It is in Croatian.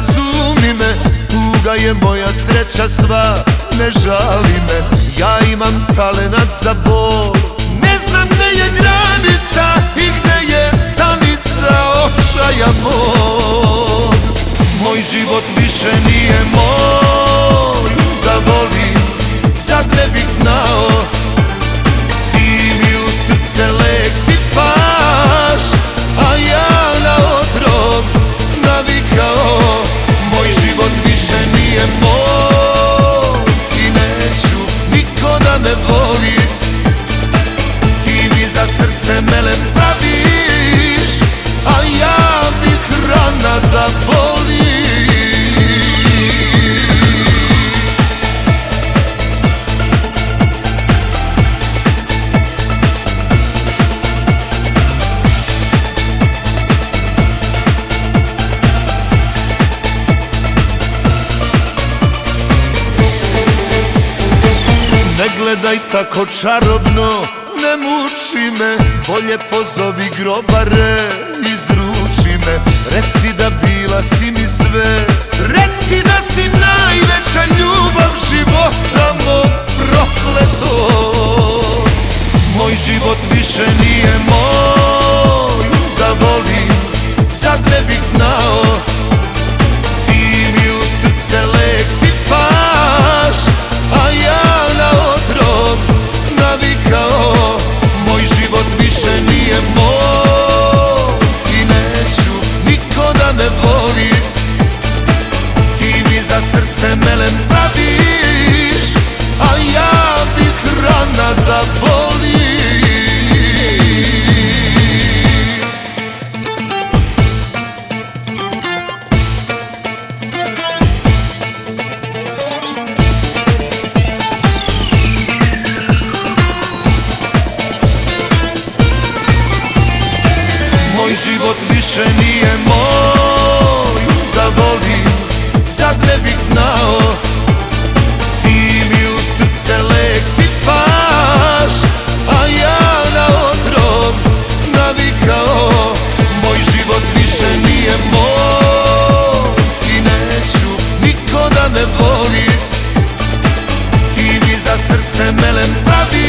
razumi me, tuga je moja sreća sva, ne žali me. Ja imam talenat za bol, ne znam gde je granica i gde je stanica očaja moj. Moj život više nije moj, da volim sad ne bih znao. Ti mi u srce lek sipaš, a ja na otrov navikao. Moj život više nije moj i neću niko da me voli. Ti mi za srce melem praviš, a ja bih rana da boli. Ne gledaj tako čarobno, ne muči me, bolje pozovi grobare, izruči me. Reci da bila si mi sve, reci da si najveća ljubav života mog prokletog. Moj život više nije moj, da volim sad ne bih znao. Ti mi u srce lek sipaš, a ja na otrov navikao. Moj život više nije moj i neću niko da me voli. Ti mi za srce melem praviš, a ja bih rana da boli. Moj život više nije moj, da volim sad ne bih znao. Ti mi u srce lek sipaš, a ja na otrov navikao. Moj život više nije moj i neću niko da me voli. Ti mi za srce melem praviš,